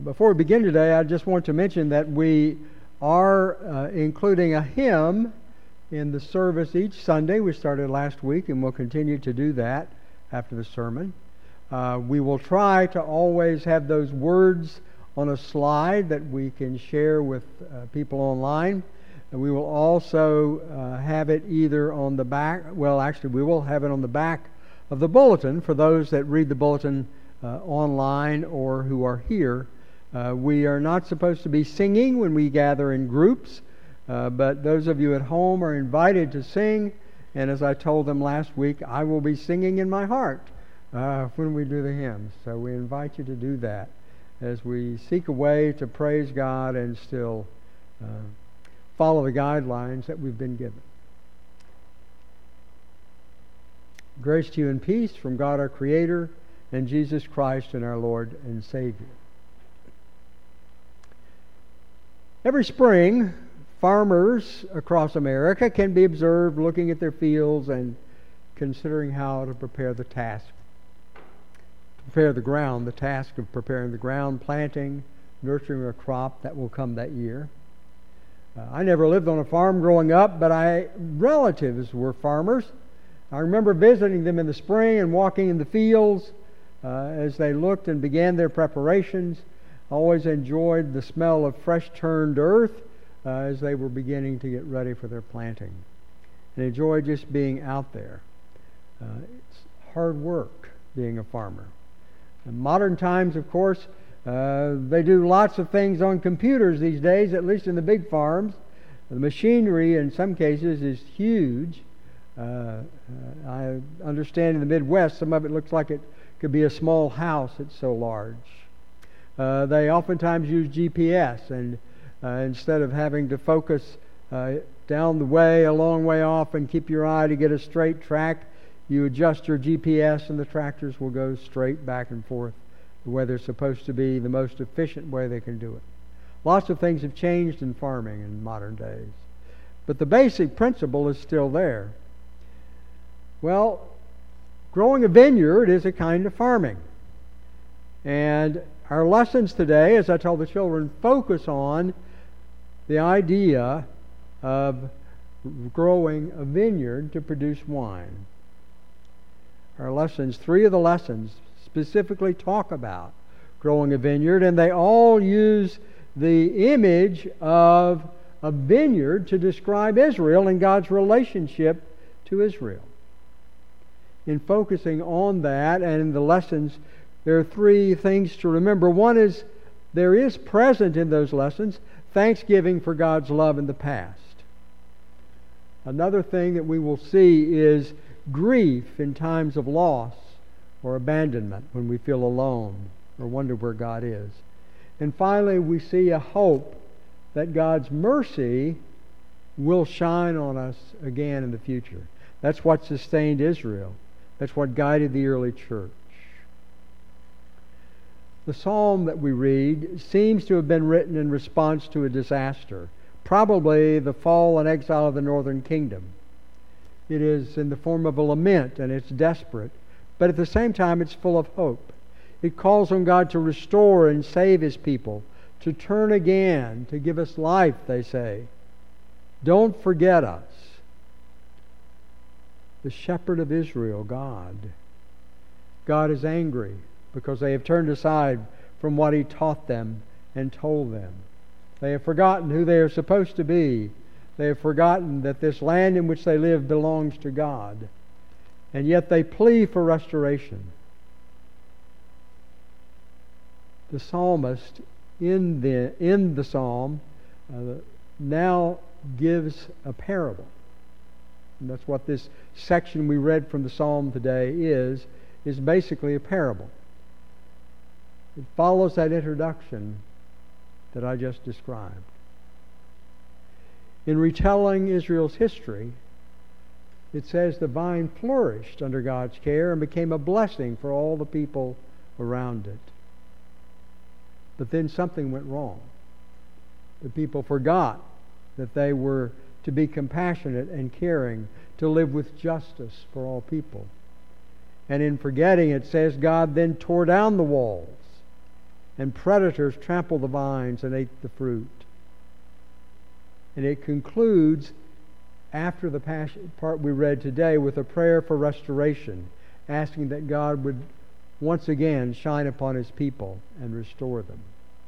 Before we begin today, I just want to mention that we are including a hymn in the service each Sunday. We started last week and we'll continue to do that after the sermon. We will try to always have those words on a slide that we can share with people online. And we will also have it either on the back, well actually we will have it on the back of the bulletin for those that read the bulletin online or who are here. We are not supposed to be singing when we gather in groups, but those of you at home are invited to sing, and as I told them last week, I will be singing in my heart when we do the hymns. So we invite you to do that as we seek a way to praise God and still follow the guidelines that we've been given. Grace to you and peace from God our Creator and Jesus Christ and our Lord and Savior. Every spring, farmers across America can be observed looking at their fields and considering how to prepare the task. To prepare the ground, the task of preparing the ground, planting, nurturing a crop that will come that year. I never lived on a farm growing up, but relatives were farmers. I remember visiting them in the spring and walking in the fields as they looked and began their preparations. Always enjoyed the smell of fresh turned earth as they were beginning to get ready for their planting. And enjoyed just being out there. It's hard work being a farmer. In modern times, of course, they do lots of things on computers these days, at least in the big farms. The machinery in some cases is huge. I understand in the Midwest some of it looks like it could be a small house, it's so large. They oftentimes use GPS, and instead of having to focus down the way, a long way off, and keep your eye to get a straight track, you adjust your GPS and the tractors will go straight back and forth the way they're supposed to be, the most efficient way they can do it. Lots of things have changed in farming in modern days, but the basic principle is still there. Well, growing a vineyard is a kind of farming. And our lessons today, as I told the children, focus on the idea of growing a vineyard to produce wine. Our lessons, 3 of the lessons, specifically talk about growing a vineyard, and they all use the image of a vineyard to describe Israel and God's relationship to Israel. In focusing on that and in the lessons, there are 3 things to remember. One is there is present in those lessons thanksgiving for God's love in the past. Another thing that we will see is grief in times of loss or abandonment, when we feel alone or wonder where God is. And finally, we see a hope that God's mercy will shine on us again in the future. That's what sustained Israel. That's what guided the early church. The psalm that we read seems to have been written in response to a disaster, probably the fall and exile of the northern kingdom. It is in the form of a lament, and it's desperate, but at the same time it's full of hope. It calls on God to restore and save His people, to turn again, to give us life, they say. Don't forget us. The shepherd of Israel, God. God is angry because they have turned aside from what He taught them and told them. They have forgotten who they are supposed to be. They have forgotten that this land in which they live belongs to God. And yet they plea for restoration. The psalmist in the psalm now gives a parable. And that's what this section we read from the psalm today is basically a parable. It follows that introduction that I just described. In retelling Israel's history, it says the vine flourished under God's care and became a blessing for all the people around it. But then something went wrong. The people forgot that they were to be compassionate and caring, to live with justice for all people. And in forgetting, it says God then tore down the walls and predators trampled the vines and ate the fruit. And it concludes, after the part we read today, with a prayer for restoration, asking that God would once again shine upon His people and restore them.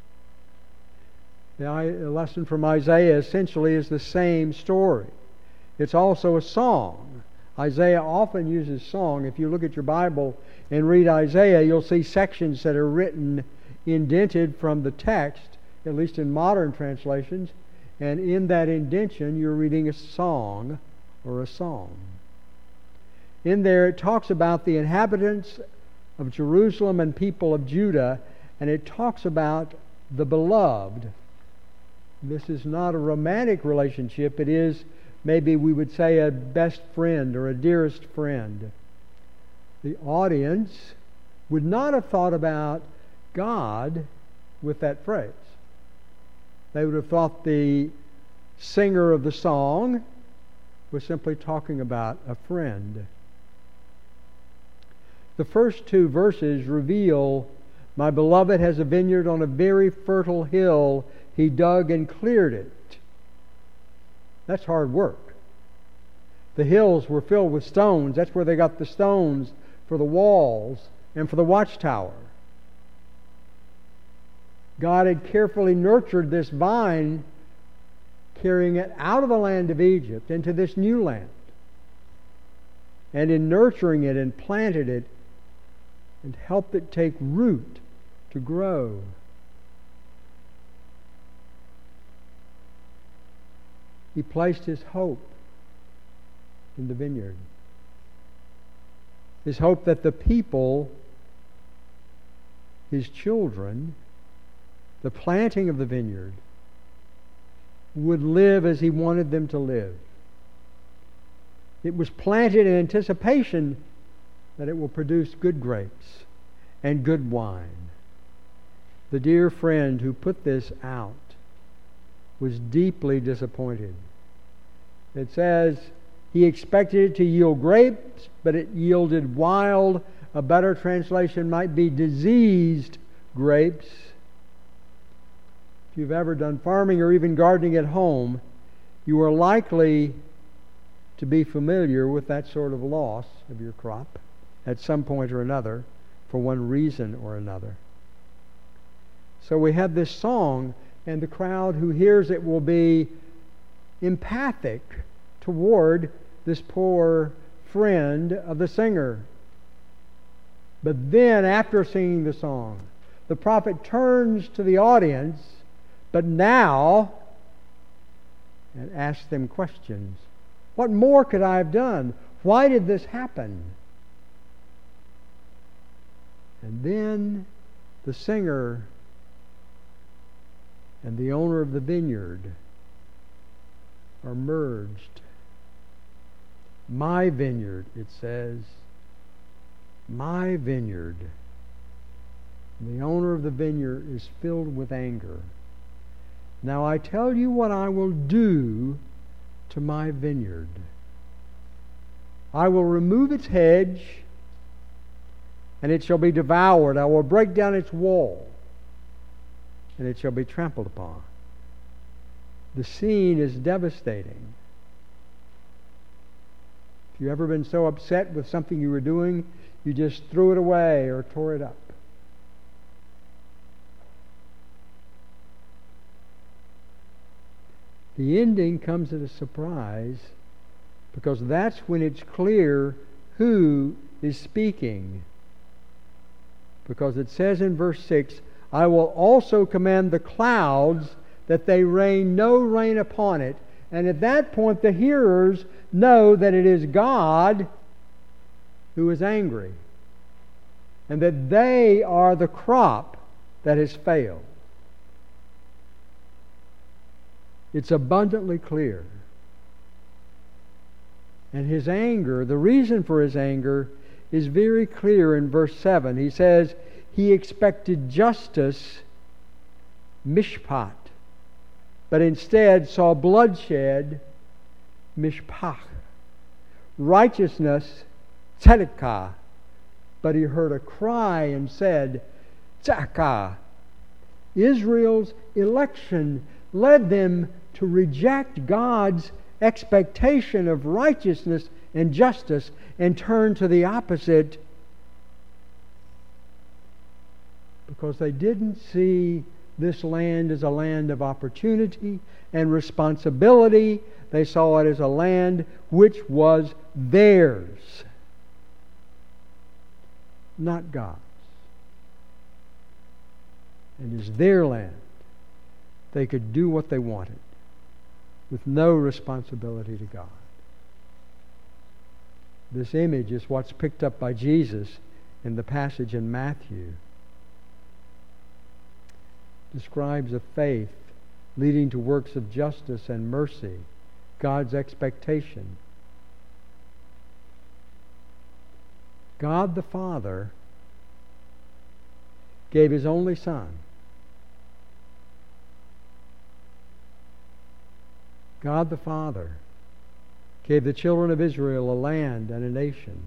The lesson from Isaiah essentially is the same story. It's also a song. Isaiah often uses song. If you look at your Bible and read Isaiah, you'll see sections that are written indented from the text, at least in modern translations, and in that indention you're reading a song or a psalm. In there it talks about the inhabitants of Jerusalem and people of Judah, and it talks about the beloved. This is not a romantic relationship. It is, maybe we would say, a best friend or a dearest friend. The audience would not have thought about God with that phrase. They would have thought the singer of the song was simply talking about a friend. The first two verses reveal, "My beloved has a vineyard on a very fertile hill. He dug and cleared it." That's hard work. The hills were filled with stones. That's where they got the stones for the walls and for the watchtower. God had carefully nurtured this vine, carrying it out of the land of Egypt into this new land. And in nurturing it and planted it and helped it take root to grow. He placed his hope in the vineyard. His hope that the people, his children, the planting of the vineyard, would live as he wanted them to live. It was planted in anticipation that it will produce good grapes and good wine. The dear friend who put this out was deeply disappointed. It says he expected it to yield grapes, but it yielded wild. A better translation might be diseased grapes. If you've ever done farming or even gardening at home, you are likely to be familiar with that sort of loss of your crop at some point or another, for one reason or another. So we have this song, and the crowd who hears it will be empathic toward this poor friend of the singer. But then, after singing the song, the prophet turns to the audience, but now, and asks them questions. What more could I have done? Why did this happen? And then the singer and the owner of the vineyard are merged. My vineyard, it says. My vineyard. The owner of the vineyard is filled with anger. Now I tell you what I will do to my vineyard. I will remove its hedge, and it shall be devoured. I will break down its wall, and it shall be trampled upon. The scene is devastating. If you've ever been so upset with something you were doing, you just threw it away or tore it up. The ending comes as a surprise, because that's when it's clear who is speaking. Because it says in verse 6, I will also command the clouds that they rain no rain upon it. And at that point the hearers know that it is God who is angry, and that they are the crop that has failed. It's abundantly clear. And his anger, the reason for his anger, is very clear in verse 7. He says he expected justice, mishpat, but instead saw bloodshed, mishpach. Righteousness, tzedakah, but he heard a cry and said, tzedakah, Israel's election led them to reject God's expectation of righteousness and justice and turn to the opposite, because they didn't see this land as a land of opportunity and responsibility. They saw it as a land which was theirs, not God's. And as their land, they could do what they wanted with no responsibility to God. This image is what's picked up by Jesus in the passage in Matthew. Describes a faith leading to works of justice and mercy, God's expectation. God the Father gave His only Son. God the Father gave the children of Israel a land and a nation.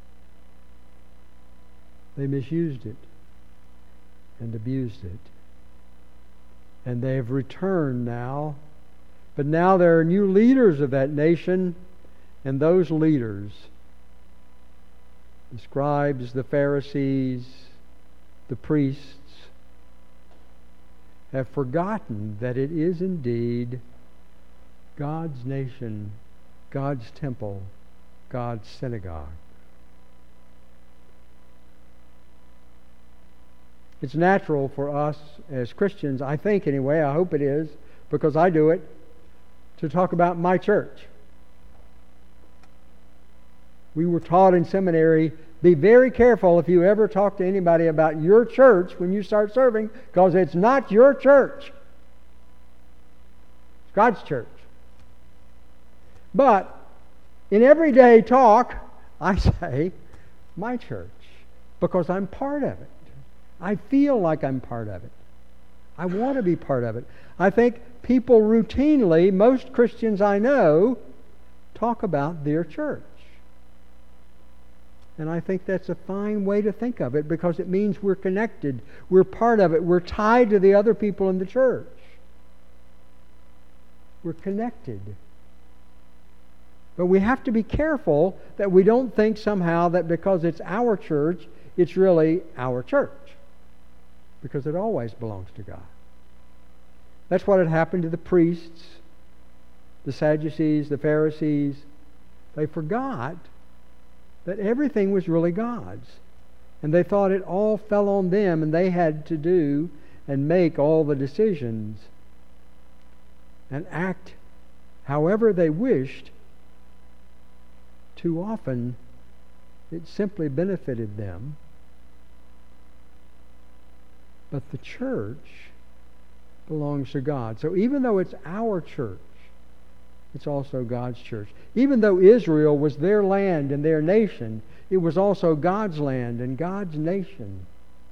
They misused it and abused it. And they have returned now. But now there are new leaders of that nation, and those leaders, the scribes, the Pharisees, the priests, have forgotten that it is indeed God's nation, God's temple, God's synagogue. It's natural for us as Christians, I think anyway, I hope it is, because I do it, to talk about my church. We were taught in seminary, be very careful if you ever talk to anybody about your church when you start serving, because it's not your church. It's God's church. But in everyday talk, I say, my church, because I'm part of it. I feel like I'm part of it. I want to be part of it. I think people routinely, most Christians I know, talk about their church. And I think that's a fine way to think of it, because it means we're connected. We're part of it. We're tied to the other people in the church. We're connected. But we have to be careful that we don't think somehow that because it's our church, it's really our church. Because it always belongs to God. That's what had happened to the priests, the Sadducees, the Pharisees. They forgot that everything was really God's. And they thought it all fell on them, and they had to do and make all the decisions and act however they wished. Too often, it simply benefited them. But the church belongs to God. So even though it's our church, it's also God's church. Even though Israel was their land and their nation, it was also God's land and God's nation.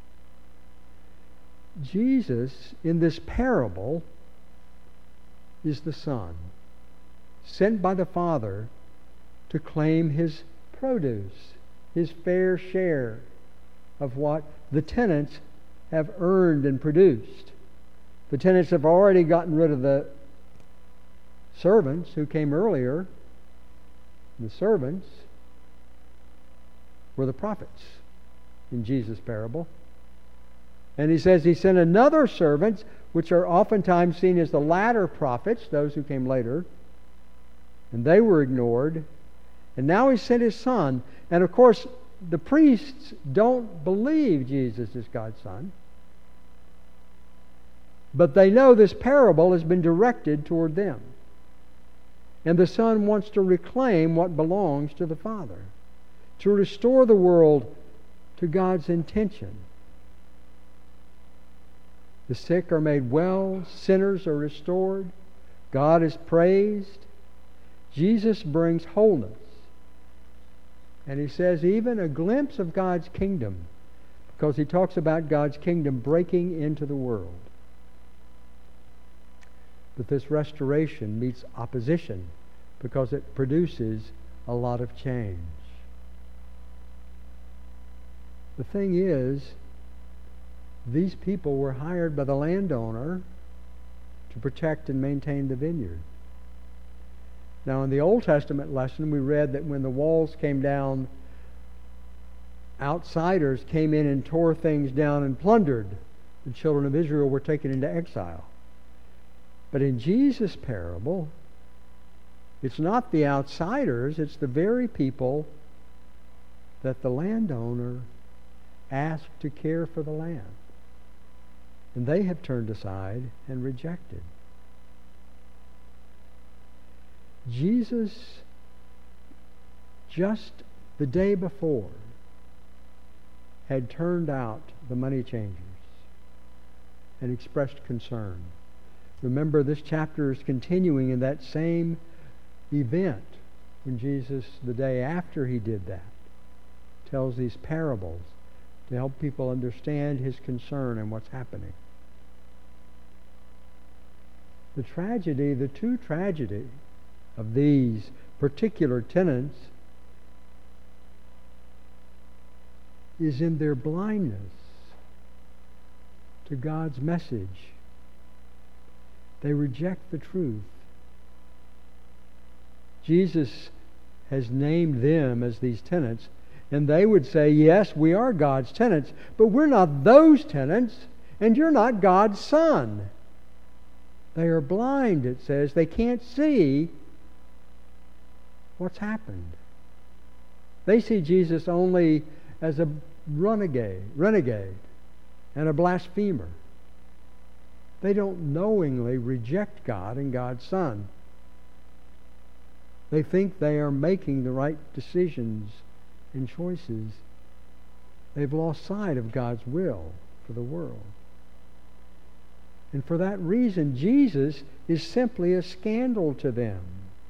Jesus, in this parable, is the Son, sent by the Father to claim His produce, His fair share of what the tenants have earned and produced. The tenants have already gotten rid of the servants who came earlier. The servants were the prophets in Jesus' parable. And He says He sent another servants, which are oftentimes seen as the latter prophets, those who came later, and they were ignored. And now He sent His Son. And of course, the priests don't believe Jesus is God's Son. But they know this parable has been directed toward them. And the Son wants to reclaim what belongs to the Father, to restore the world to God's intention. The sick are made well, sinners are restored, God is praised. Jesus brings wholeness. And He says even a glimpse of God's kingdom, because He talks about God's kingdom breaking into the world. But this restoration meets opposition because it produces a lot of change. The thing is, These people were hired by the landowner to protect and maintain the vineyard. Now, in the Old Testament lesson, we read that when the walls came down, outsiders came in and tore things down and plundered. The children of Israel were taken into exile. But in Jesus' parable, it's not the outsiders, it's the very people that the landowner asked to care for the land. And they have turned aside and rejected. Jesus, just the day before, had turned out the money changers and expressed concern. Remember, this chapter is continuing in that same event when Jesus, the day after he did that, tells these parables to help people understand his concern and what's happening. The true tragedy of these particular tenants is in their blindness to God's message. They reject the truth. Jesus has named them as these tenants, and they would say, yes, we are God's tenants, but we're not those tenants, and you're not God's son. They are blind, it says. They can't see what's happened. They see Jesus only as a renegade and a blasphemer. They don't knowingly reject God and God's Son. They think they are making the right decisions and choices. They've lost sight of God's will for the world. And for that reason, Jesus is simply a scandal to them.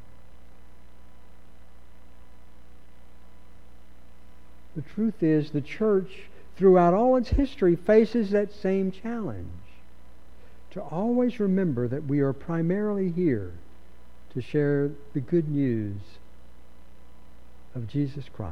The truth is, the church, throughout all its history, faces that same challenge. To always remember that we are primarily here to share the good news of Jesus Christ.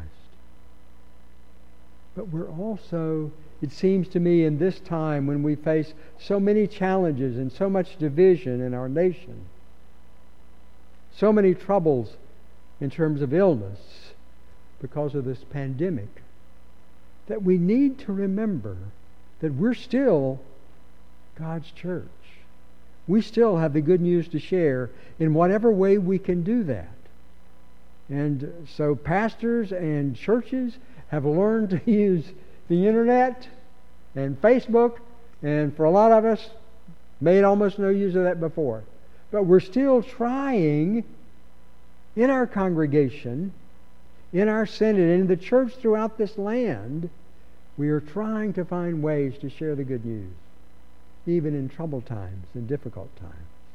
But we're also, it seems to me, in this time when we face so many challenges and so much division in our nation, so many troubles in terms of illness because of this pandemic, that we need to remember that we're still God's church. We still have the good news to share in whatever way we can do that. And so pastors and churches have learned to use the internet and Facebook, and for a lot of us, made almost no use of that before. But we're still trying in our congregation, in our synod, and in the church throughout this land, we are trying to find ways to share the good news, even in troubled times and difficult times.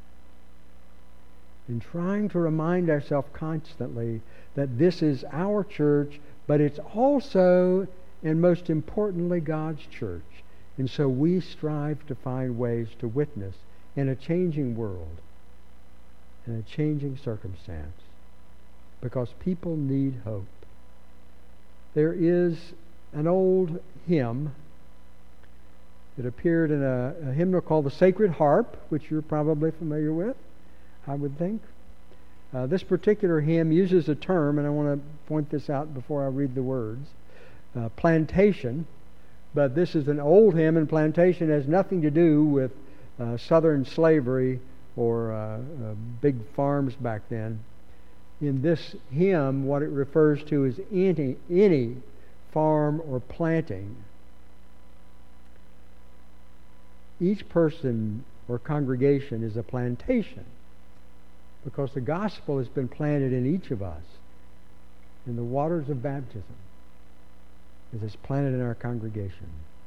And trying to remind ourselves constantly that this is our church, but it's also, and most importantly, God's church. And so we strive to find ways to witness in a changing world, in a changing circumstance, because people need hope. There is an old hymn that appeared in a hymnal called the Sacred Harp, which you're probably familiar with, I would think. This particular hymn uses a term, and I want to point this out before I read the words, plantation. But this is an old hymn, and plantation has nothing to do with southern slavery or big farms back then. In this hymn, what it refers to is any farm or planting. Each person or congregation is a plantation because the gospel has been planted in each of us in the waters of baptism. It is planted in our congregation.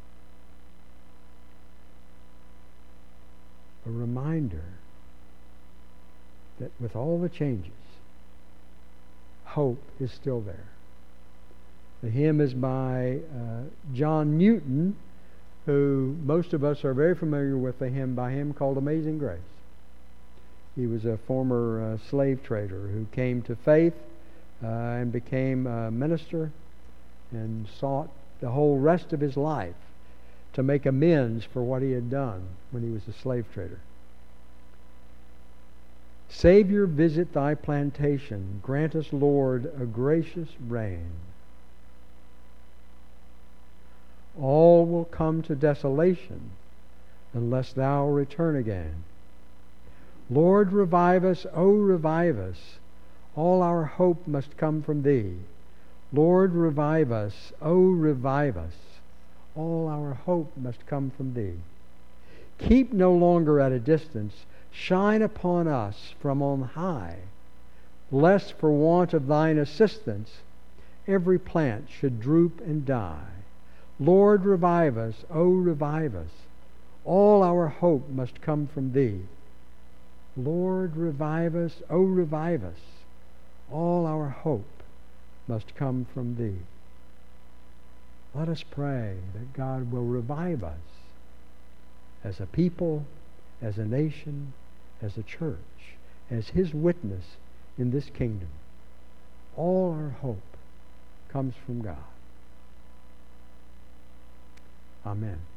A reminder that with all the changes, hope is still there. The hymn is by John Newton, who most of us are very familiar with the hymn by him called Amazing Grace. He was a former slave trader who came to faith and became a minister and sought the whole rest of his life to make amends for what he had done when he was a slave trader. Savior, visit thy plantation. Grant us, Lord, a gracious reign. All will come to desolation unless thou return again. Lord, revive us, O revive us. All our hope must come from thee. Lord, revive us, O revive us. All our hope must come from thee. Keep no longer at a distance. Shine upon us from on high, lest for want of thine assistance every plant should droop and die. Lord, revive us, O revive us. All our hope must come from thee. Lord, revive us, O revive us. All our hope must come from thee. Let us pray that God will revive us as a people, as a nation, as a church, as his witness in this kingdom. All our hope comes from God. Amen.